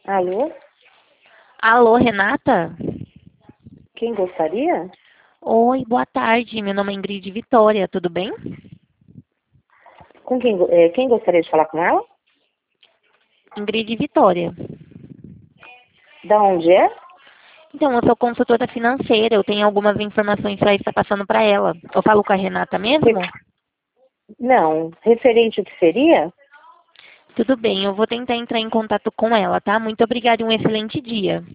Alô? Alô, Renata? Quem gostaria? Oi, boa tarde. Meu nome é Ingrid Vitória, tudo bem? Com quem gostaria de falar com ela? Ingrid Vitória. Da onde é? Então, eu sou consultora financeira, eu tenho algumas informações para estar passando para ela. Eu falo com a Renata mesmo? Re- Não. Referente o que seria? Tudo bem, eu vou tentar entrar em contato com ela, tá? Muito obrigada e um excelente dia.